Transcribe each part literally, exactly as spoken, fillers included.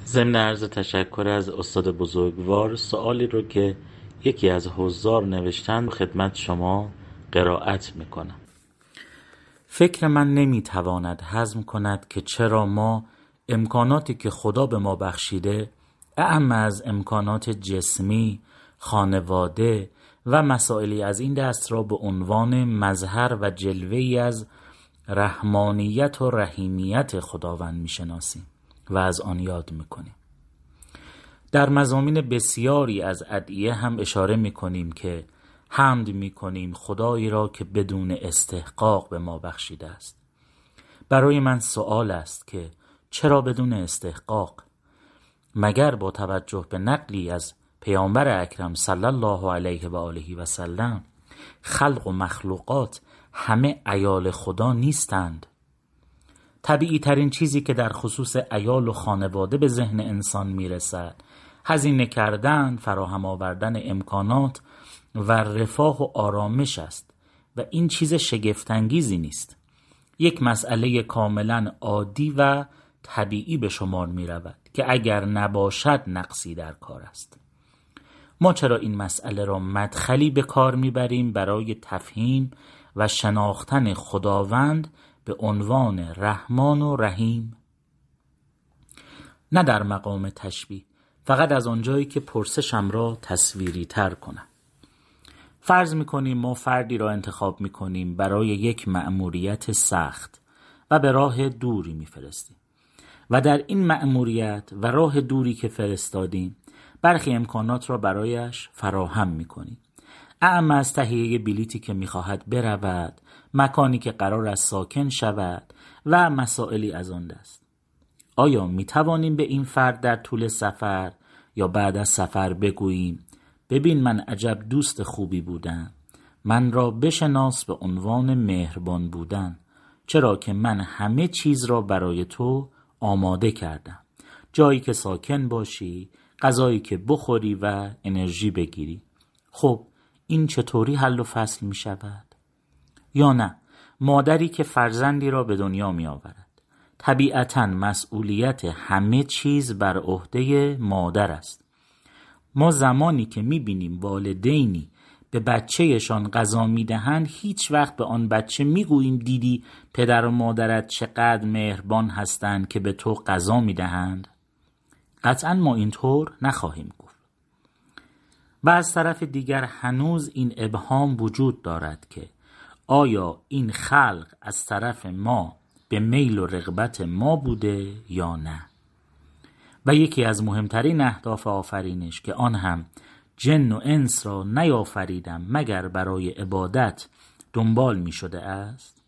ضمن عرض تشکر از استاد بزرگوار، سوالی رو که یکی از حضار نوشتن خدمت شما قرائت میکنم. فکر من نمیتواند هضم کند که چرا ما امکاناتی که خدا به ما بخشیده، اعم از امکانات جسمی، خانواده و مسائلی از این دست را به عنوان مظهر و جلوه‌ای از رحمانیت و رحیمیت خداوند میشناسیم و از آن یاد میکنیم. در مضامین بسیاری از ادعیه هم اشاره میکنیم که حمد میکنیم خدایی را که بدون استحقاق به ما بخشیده است. برای من سوال است که چرا بدون استحقاق؟ مگر با توجه به نقلی از پیامبر اکرم صلی الله علیه و آله و سلم خلق و مخلوقات همه عیال خدا نیستند؟ طبیعی ترین چیزی که در خصوص عیال و خانواده به ذهن انسان میرسد هزینه کردن، فراهم آوردن امکانات و رفاه و آرامش است و این چیز شگفت‌انگیزی نیست. یک مسئله کاملا عادی و طبیعی به شمار می رود که اگر نباشد نقصی در کار است. ما چرا این مسئله را مدخلی به کار می بریم برای تفهیم و شناختن خداوند به عنوان رحمان و رحیم؟ نه در مقام تشبیه، فقط از آنجایی که پرسشم را تصویری تر کنم. فرض میکنیم ما فردی را انتخاب میکنیم برای یک مأموریت سخت و به راه دوری میفرستیم و در این مأموریت و راه دوری که فرستادیم برخی امکانات را برایش فراهم میکنیم، اعم از تهیه بلیتی که میخواهد برود، مکانی که قرار است ساکن شود و مسائلی از آن دست. آیا میتوانیم به این فرد در طول سفر یا بعد از سفر بگوییم ببین من عجب دوست خوبی بودم، من را بشناس به عنوان مهربان بودن، چرا که من همه چیز را برای تو آماده کردم، جایی که ساکن باشی، غذایی که بخوری و انرژی بگیری. خب این چطوری حل و فصل می شود؟ یا نه، مادری که فرزندی را به دنیا می آورد، طبیعتاً مسئولیت همه چیز بر عهده مادر است. ما زمانی که می بینیم والدینی به بچهشان غذا می دهند هیچ وقت به آن بچه می گوییم دیدی پدر و مادرت چقدر مهربان هستند که به تو غذا می دهند؟ قطعاً ما اینطور نخواهیم گفت. و از طرف دیگر هنوز این ابهام وجود دارد که آیا این خلق از طرف ما به میل و رغبت ما بوده یا نه؟ و یکی از مهمترین اهداف آفرینش که آن هم جن و انس را نیافریدم مگر برای عبادت دنبال می شده است.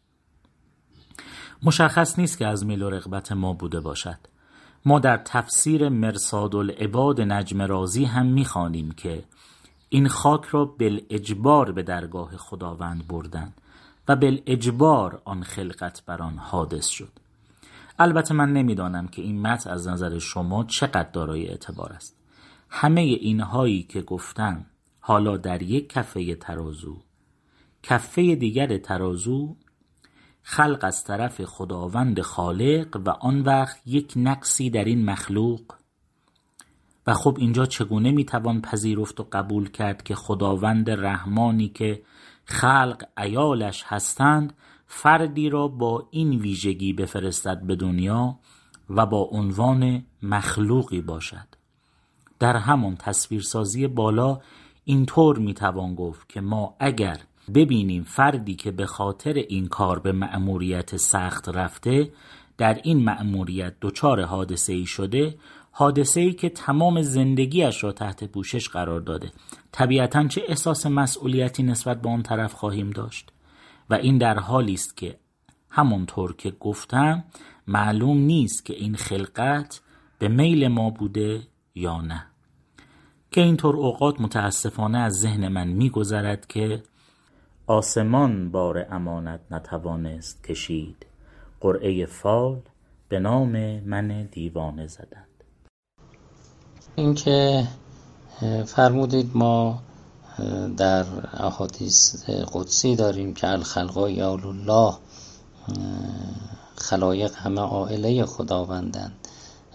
مشخص نیست که از میل و رغبت ما بوده باشد. ما در تفسیر مرصاد العباد نجم رازی هم می خوانیم که این خاک را بالاجبار به درگاه خداوند بردن و بالاجبار آن خلقت بر آن حادث شد. البته من نمیدانم که این متن از نظر شما چقدر دارای اعتبار است. همه اینهایی که گفتم حالا در یک کفه ترازو، کفه دیگر ترازو خلق از طرف خداوند خالق و آن وقت یک نقصی در این مخلوق. و خب اینجا چگونه میتوان پذیرفت و قبول کرد که خداوند رحمانی که خلق عیالش هستند فردی را با این ویژگی بفرستد به دنیا و با عنوان مخلوقی باشد؟ در همان تصویرسازی بالا اینطور میتوان گفت که ما اگر ببینیم فردی که به خاطر این کار به مأموریت سخت رفته در این مأموریت دچار حادثه‌ای شده، حادثه‌ای که تمام زندگیش را تحت پوشش قرار داده، طبیعتاً چه احساس مسئولیتی نسبت به آن طرف خواهیم داشت؟ و این در حالی است که همونطور که گفتم معلوم نیست که این خلقت به میل ما بوده یا نه. که اینطور اوقات متاسفانه از ذهن من می‌گذرد که آسمان بار امانت نتوانست کشید، قرعه فال به نام من دیوانه زدند. این که فرمودید ما در احادیث قدسی داریم که الخلق یال الله، خلایق همه عائله خداوندند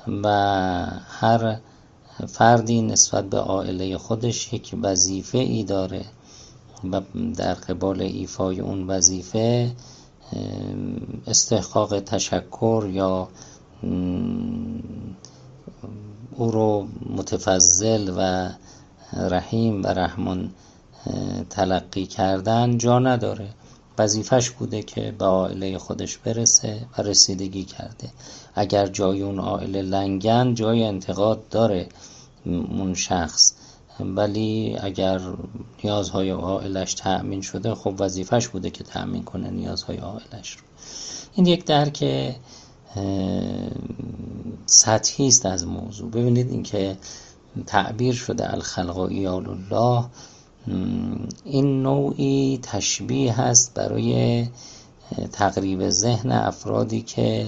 و هر فردی نسبت به عائله خودش یک وظیفه ای داره و در قبال ایفای اون وظیفه استحقاق تشکر یا او رو متفضل و رحیم و رحمان تلقی کردن جا نداره. وظیفش بوده که به عائله خودش برسه و رسیدگی کرده. اگر جای اون عائله لنگن جای انتقاد داره اون شخص، ولی اگر نیازهای عائلش تأمین شده خب وظیفش بوده که تأمین کنه نیازهای عائلش رو. این یک درک سطحی است از موضوع. ببینید این که تعبیر شده الخلق عیال الله، این نوعی تشبیه هست برای تقریب ذهن افرادی که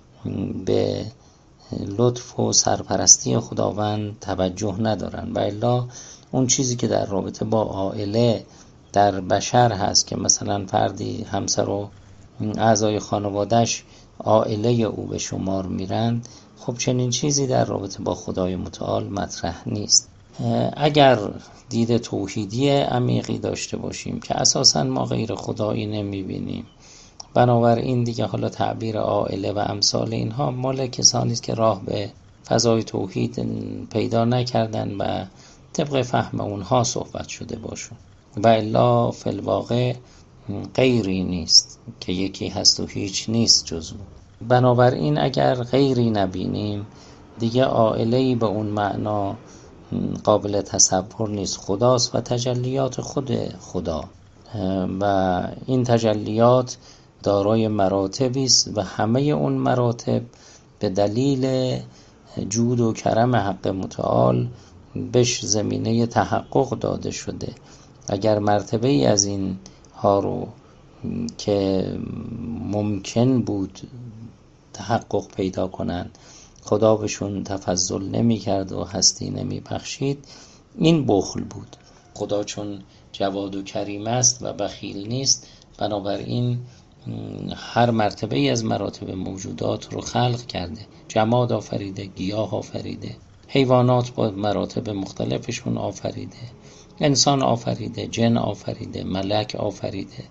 به لطف و سرپرستی خداوند توجه ندارن. و الا اون چیزی که در رابطه با عائله در بشر هست که مثلا فردی همسر و اعضای خانوادهش عائله او به شمار میرند، خب چنین چیزی در رابطه با خدای متعال مطرح نیست. اگر دید توحیدی عمیقی داشته باشیم که اساساً ما غیر خدایی نمیبینیم، بنابراین دیگه حالا تعبیر عائله و امثال اینها مال کسانی است که راه به فضای توحید پیدا نکردن و طبق فهم اونها صحبت شده باشون. و الا فی الواقع غیری نیست که یکی هست و هیچ نیست جز او. بنابراین اگر غیری نبینیم دیگه عائله‌ای به اون معنا قابل تصور نیست. خداست و تجلیات خود خدا و این تجلیات دارای مراتبی است و همه اون مراتب به دلیل جود و کرم حق متعال بهش زمینه تحقق داده شده. اگر مرتبه ای از این ها رو که ممکن بود تحقق پیدا کنن خدا بهشون تفضل نمی کرد و هستی نمی بخشید، این بخل بود. خدا چون جواد و کریم است و بخیل نیست، بنابراین هر مرتبه ای از مراتب موجودات رو خلق کرده. جماد آفریده، گیاه آفریده، حیوانات با مراتب مختلفشون آفریده، انسان آفریده، جن آفریده، ملک آفریده.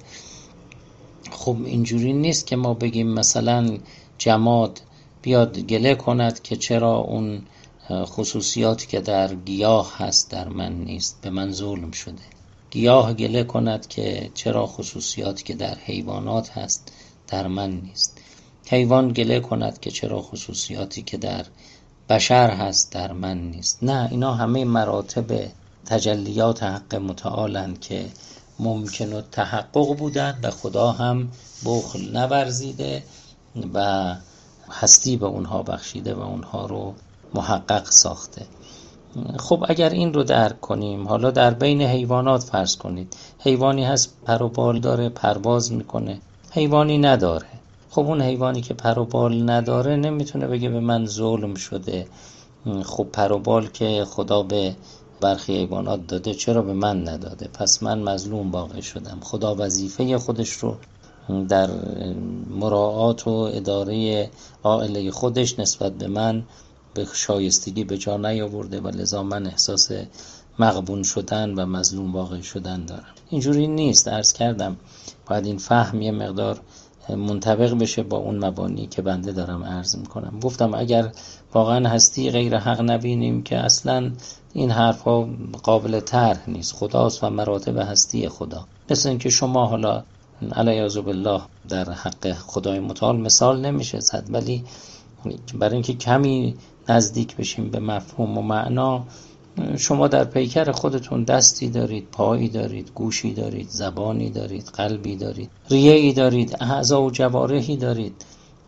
خب اینجوری نیست که ما بگیم مثلا جماد بیاد گله کند که چرا اون خصوصیاتی که در گیاه هست در من نیست، به من ظلم شده. گیاه گله کند که چرا خصوصیاتی که در حیوانات هست در من نیست. حیوان گله کند که چرا خصوصیاتی که در بشر هست در من نیست. نه، اینا همه مراتب تجلیات حق متعالند که ممکن و تحقق بودن و خدا هم بخل نورزیده و هستی به اونها بخشیده و اونها رو محقق ساخته. خب اگر این رو درک کنیم، حالا در بین حیوانات فرض کنید حیوانی هست پر و بال داره، پرواز میکنه، حیوانی نداره. خب اون حیوانی که پر و بال نداره نمیتونه بگه به من ظلم شده. خب پر و بال که خدا به برخی حیوانات داده چرا به من نداده؟ پس من مظلوم واقع شدم. خدا وظیفه خودش رو در مراعات و اداره عائله خودش نسبت به من به شایستگی به جا نیاورده و لذا من احساس مغبون شدن و مظلوم واقع شدن دارم. اینجوری نیست. عرض کردم باید این فهم یه مقدار منطبق بشه با اون مبانی که بنده دارم عرض میکنم. گفتم اگر واقعا هستی غیر حق نبینیم که اصلا این حرف ها قابل طرح نیست. خداست و مراتب هستی خدا. مثل این که شما حالا علیاذ بالله در حق خدای متعال مثال نمیشه زد، ولی برای اینکه کمی نزدیک بشیم به مفهوم و معنا، شما در پیکر خودتون دستی دارید، پایی دارید، گوشی دارید، زبانی دارید، قلبی دارید، ریه‌ای دارید، اعضا و جوارحی دارید.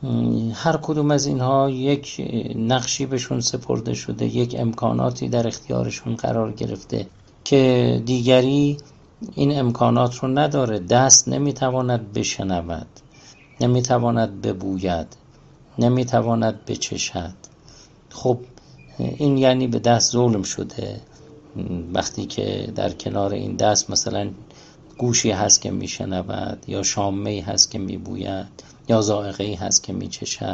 هر کدوم از اینها یک نقشی بهشون سپرده شده، یک امکاناتی در اختیارشون قرار گرفته که دیگری این امکانات رو نداره. دست نمیتواند بشنود، نمیتواند ببوید، نمیتواند بچشد. خب این یعنی به دست ظلم شده وقتی که در کنار این دست مثلا گوشی هست که میشنود، یا شامه‌ای هست که میبوید، یا ذائقه‌ای هست که میچشد.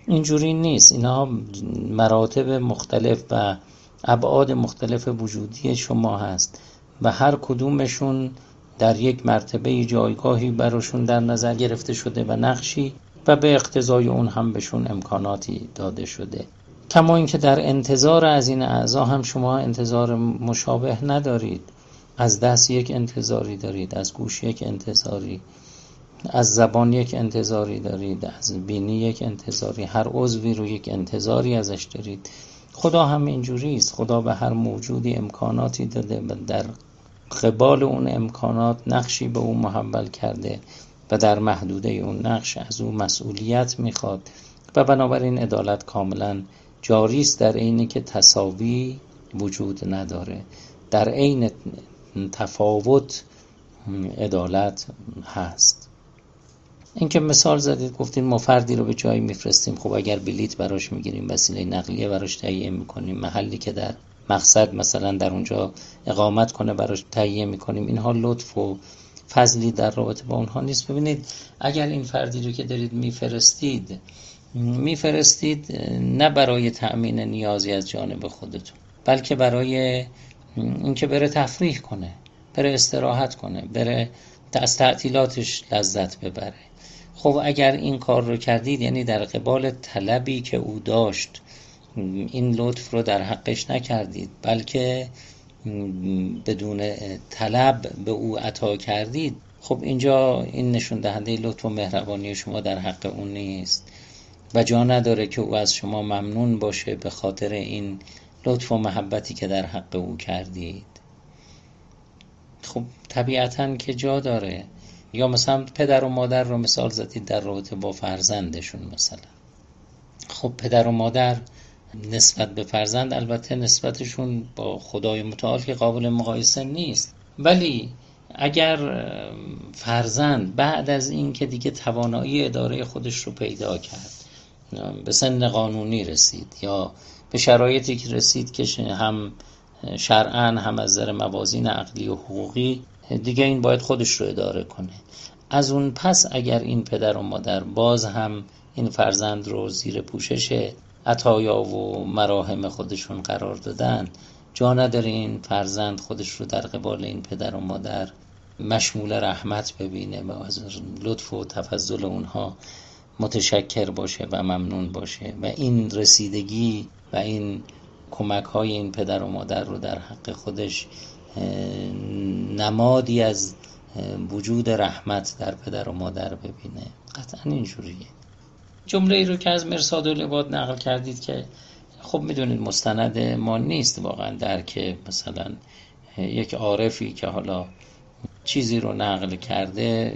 اینجوری نیست. اینها مراتب مختلف و ابعاد مختلف وجودی شما هست و هر کدومشون در یک مرتبه جایگاهی براشون در نظر گرفته شده و نقشی و به اقتضای اون هم بهشون امکاناتی داده شده. کما اینکه در انتظار از این اعضا هم شما انتظار مشابه ندارید. از دست یک انتظاری دارید، از گوش یک انتظاری، از زبان یک انتظاری دارید، از بینی یک انتظاری، هر عضوی رو یک انتظاری ازش دارید. خدا هم اینجوری است. خدا به هر موجودی امکاناتی داده و در قبال اون امکانات نقشی به اون محول کرده و در محدوده اون نقش از اون مسئولیت میخواد و بنابراین عدالت کاملا جاری است، در عینی که تساوی وجود نداره. در عین تفاوت عدالت هست. این که مثال زدید گفتین ما فردی رو به جایی میفرستیم، خب اگر بلیت براش میگیریم، وسیله نقلیه براش تهیه میکنیم، محلی که در مقصد مثلا در اونجا اقامت کنه براش تهیه میکنیم، اینها لطف و فضلی در رابطه با اونها نیست. ببینید اگر این فردی رو که دارید میفرستید میفرستید نه برای تأمین نیازی از جانب خودتون، بلکه برای اینکه بره تفریح کنه، بره استراحت کنه، بره از تعطیلاتش لذت ببره. خب اگر این کار رو کردید، یعنی در قبال طلبی که او داشت این لطف رو در حقش نکردید، بلکه بدون طلب به او عطا کردید. خب اینجا این نشون دهنده لطف و مهربانی شما در حق اون نیست و جا نداره که او از شما ممنون باشه به خاطر این لطف و محبتی که در حق او کردید. خب طبیعتاً که جا داره. یا مثلا پدر و مادر رو مثال زدید در رابطه با فرزندشون مثلا. خب پدر و مادر نسبت به فرزند البته نسبتشون با خدای متعال که قابل مقایسه نیست، ولی اگر فرزند بعد از این که دیگه توانایی اداره خودش رو پیدا کرد، به سن قانونی رسید یا به شرایطی که رسید که هم شرعاً هم از نظر موازین عقلی و حقوقی دیگه این باید خودش رو اداره کنه، از اون پس اگر این پدر و مادر باز هم این فرزند رو زیر پوشش عطایا و مراهم خودشون قرار دادن، جا نداره این فرزند خودش رو در قبال این پدر و مادر مشمول رحمت ببینه و از لطف و تفضل اونها متشکر باشه و ممنون باشه و این رسیدگی و این کمک های این پدر و مادر رو در حق خودش نمادی از وجود رحمت در پدر و مادر ببینه. قطعا اینجوریه. جمله ای رو که از مرصاد العباد نقل کردید که خب میدونید مستند ما نیست واقعا، در که مثلا یک عارفی که حالا چیزی رو نقل کرده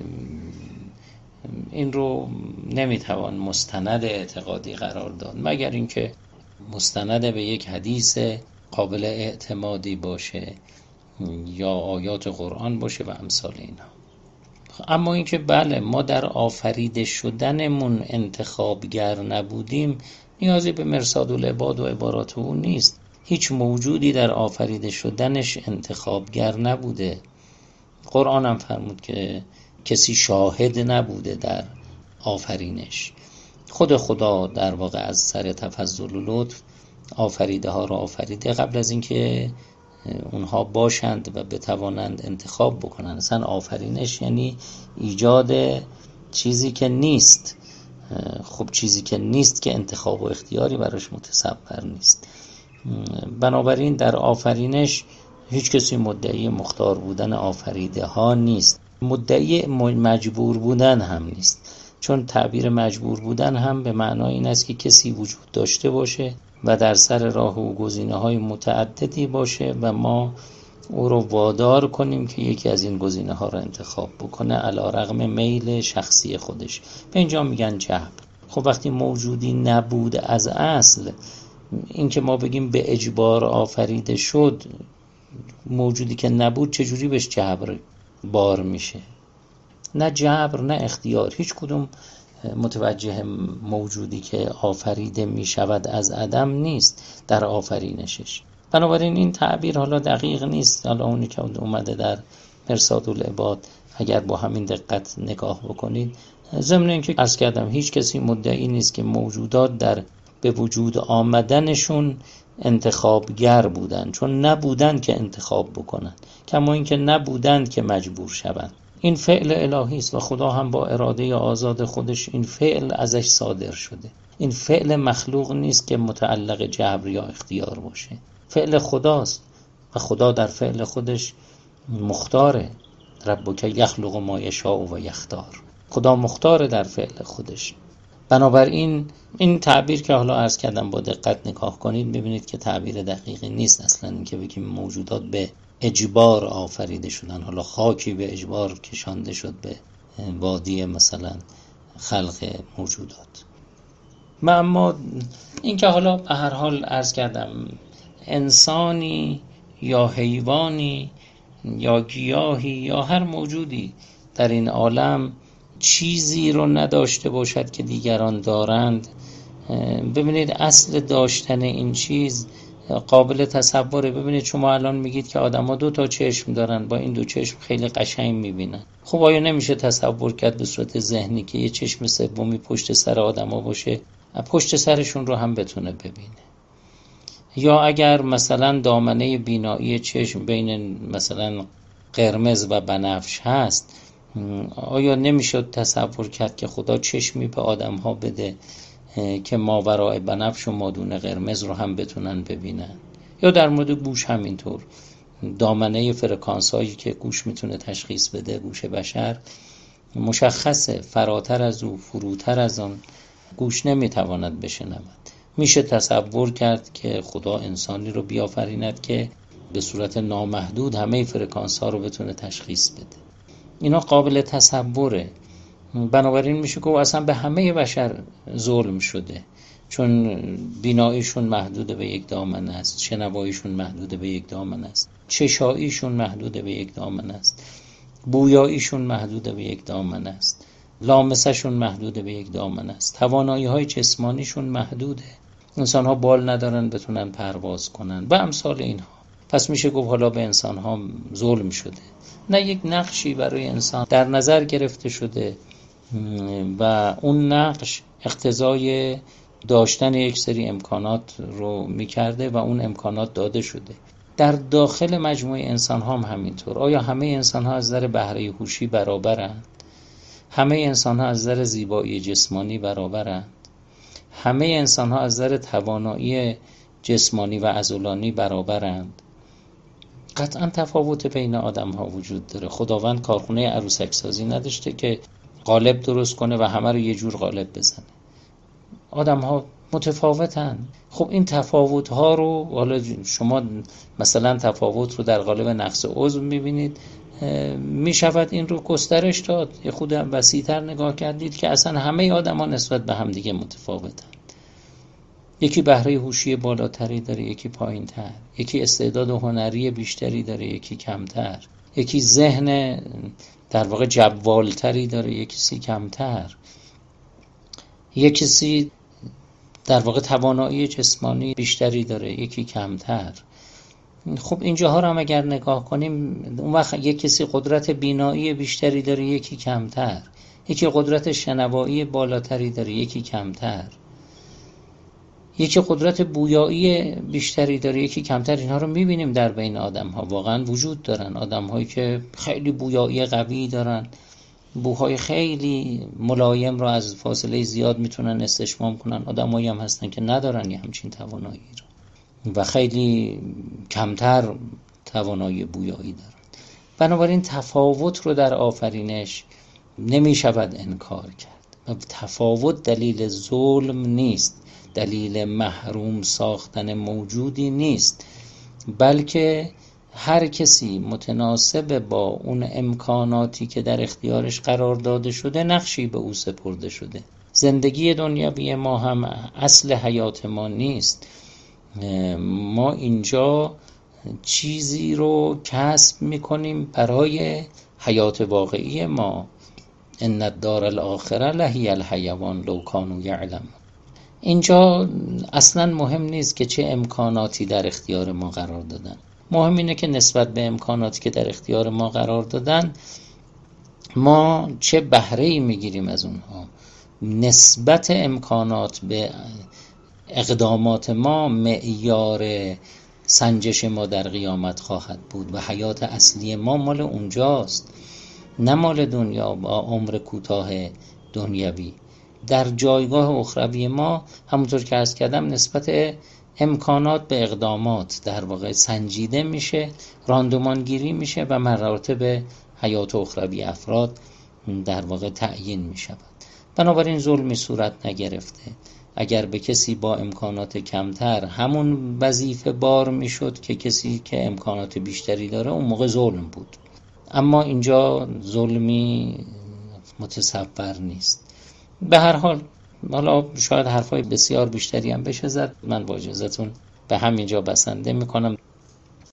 این رو نمیتوان مستند اعتقادی قرار داد، مگر اینکه مستند به یک حدیث قابل اعتمادی باشه یا آیات قرآن باشه و امثال اینا. اما اینکه بله ما در آفریده شدنمون انتخابگر نبودیم، نیازی به مرصاد العباد و عبارات او نیست. هیچ موجودی در آفریده شدنش انتخابگر نبوده. قرآن هم فرمود که کسی شاهد نبوده در آفرینش. خود خدا در واقع از سر تفضل و لطف آفریده ها را آفریده قبل از اینکه اونها باشند و بتوانند انتخاب بکنند. اصلا آفرینش یعنی ایجاد چیزی که نیست. خب چیزی که نیست که انتخاب و اختیاری براش متصور نیست. بنابراین در آفرینش هیچ کسی مدعی مختار بودن آفریده ها نیست، مدعی مجبور بودن هم نیست، چون تعبیر مجبور بودن هم به معنای این است که کسی وجود داشته باشه و در سر راه او گزینه‌های متعددی باشه و ما او رو وادار کنیم که یکی از این گزینه‌ها رو انتخاب بکنه علی رغم میل شخصی خودش. به اینجا میگن جبر. خب وقتی موجودی نبود از اصل، این که ما بگیم به اجبار آفریده شد، موجودی که نبود چجوری بهش جبر بار میشه؟ نه جبر نه اختیار. هیچ کدوم متوجه موجودی که آفریده می شود از عدم نیست در آفرینشش. بنابراین این تعبیر حالا دقیق نیست. حالا اونی که اومده در مرصاد العباد اگر با همین دقت نگاه بکنید ضمن اینکه عرض کردم هیچ کسی مدعی نیست که موجودات در به وجود آمدنشون انتخابگر بودن، چون نبودن که انتخاب بکنن، کما اینکه نبودن که مجبور شوند. این فعل الهی است و خدا هم با اراده آزاد خودش این فعل ازش صادر شده. این فعل مخلوق نیست که متعلق جبر یا اختیار باشه، فعل خداست و خدا در فعل خودش مختاره. ربک یخلق ما یشاء و یختار. خدا مختاره در فعل خودش. بنابراین این تعبیر که حالا عرض کردم با دقت نگاه کنید ببینید که تعبیر دقیقی نیست اصلا، این که بگیم موجودات به اجبار آفریده شدن، حالا خاکی به اجبار کشانده شد به وادی مثلا خلق موجودات. اما این که حالا به هر حال عرض کردم انسانی یا حیوانی یا گیاهی یا هر موجودی در این عالم چیزی رو نداشته باشد که دیگران دارند، ببینید اصل داشتن این چیز قابل تصوره. ببینید شما الان میگید که آدما دو تا چشم دارن، با این دو چشم خیلی قشنگ میبینن. خب آیا نمیشه تصور کرد به صورت ذهنی که یه چشم سومی پشت سر آدما باشه، پشت سرشون رو هم بتونه ببینه؟ یا اگر مثلا دامنه بینایی چشم بین مثلا قرمز و بنفش هست، آیا نمیشد تصور کرد که خدا چشمی به آدم ها بده که ماورای بنفش و مادون قرمز رو هم بتونن ببینن؟ یا در مورد گوش همینطور، دامنه فرکانس هایی که گوش میتونه تشخیص بده، گوش بشر مشخصه، فراتر از او فروتر از آن گوش نمیتواند بشنود. میشه تصور کرد که خدا انسانی رو بیافریند که به صورت نامحدود همه فرکانس ها رو بتونه تشخیص بده. اینا قابل تصوره. بنابراین میشه که اصلا به همه بشر ظلم شده، چون بیناییشون محدود به یک دامنه است، شنواییشون محدود به یک دامنه است، چشاییشون محدود به یک دامنه است، بویاییشون محدود به یک دامنه است، لامسهشون محدود به یک دامنه است، توانایی های جسمانیشون محدوده. انسان ها بال ندارن بتونن پرواز کنن و امثال اینها. پس میشه گفت حالا به انسان ها ظلم شده. نه، یک نقشی برای انسان در نظر گرفته شده و اون نقش اقتضای داشتن یک سری امکانات رو میکرده و اون امکانات داده شده. در داخل مجموعه انسان ها هم همینطور. آیا همه انسان ها از نظر بهره هوشی برابرند؟ همه انسان ها از نظر زیبایی جسمانی برابرند؟ همه انسان ها از نظر توانایی جسمانی و عضلانی برابرند؟ قطعا تفاوت بین آدم ها وجود داره. خداوند کارخونه عروسک سازی نداشته که قالب درست کنه و همه رو یه جور قالب بزنه. آدم ها متفاوتن. خب این تفاوت ها رو حالا شما مثلا تفاوت رو در قالب نقص عضو میبینید، می شود این رو گسترش داد، یه خود وسیع‌تر نگاه کردید که اصلا همه آدم ها نسبت به هم دیگه متفاوتن. یکی بهره هوشی بالاتری داره، یکی پایین تر، یکی استعداد هنری بیشتری داره، یکی کمتر، یکی ذهن در واقع جوالتری داره، یکی کمتر، یکی سی در واقع توانایی جسمانی بیشتری داره، یکی کمتر. خب اینجاها رو هم اگر نگاه کنیم، اون وقت یک کسی قدرت بینایی بیشتری داره، یکی کمتر، یکی قدرت شنوایی بالاتری داره، یکی کمتر، یکی قدرت بویایی بیشتری داره، یکی کمتر. اینها رو میبینیم در بین آدم ها، واقعا وجود دارن آدم هایی که خیلی بویایی قوی دارن، بوهای خیلی ملایم رو از فاصله زیاد میتونن استشمام کنن. آدم هایی هم هستن که ندارن یه همچین توانایی رو و خیلی کمتر توانایی بویایی دارن. بنابراین تفاوت رو در آفرینش نمی شود انکار کرد. تفاوت دلیل ظلم نیست، دلیل محروم ساختن موجودی نیست، بلکه هر کسی متناسب با اون امکاناتی که در اختیارش قرار داده شده نقشی به او سپرده شده. زندگی دنیوی ما هم اصل حیات ما نیست. ما اینجا چیزی رو کسب میکنیم برای حیات واقعی ما. ان الدار الاخره لهی الحیوان لو کانوا یعلمون. اینجا اصلا مهم نیست که چه امکاناتی در اختیار ما قرار دادن. مهم اینه که نسبت به امکاناتی که در اختیار ما قرار دادن ما چه بهره‌ای میگیریم از اونها. نسبت امکانات به اقدامات ما معیار سنجش ما در قیامت خواهد بود و حیات اصلی ما مال اونجاست، نه مال دنیا با عمر کوتاه دنیوی. در جایگاه اخروی ما همونطور که عرض کردم نسبت امکانات به اقدامات در واقع سنجیده میشه، راندمان گیری میشه و مراتب حیات اخروی افراد در واقع تعیین میشود. بنابراین ظلمی صورت نگرفته. اگر به کسی با امکانات کمتر همون وظیفه بار میشد که کسی که امکانات بیشتری داره، اون موقع ظلم بود. اما اینجا ظلمی متصور نیست. به هر حال حالا شاید حرفای بسیار بیشتری هم بشه زد، من با اجازهتون به همینجا بسنده میکنم.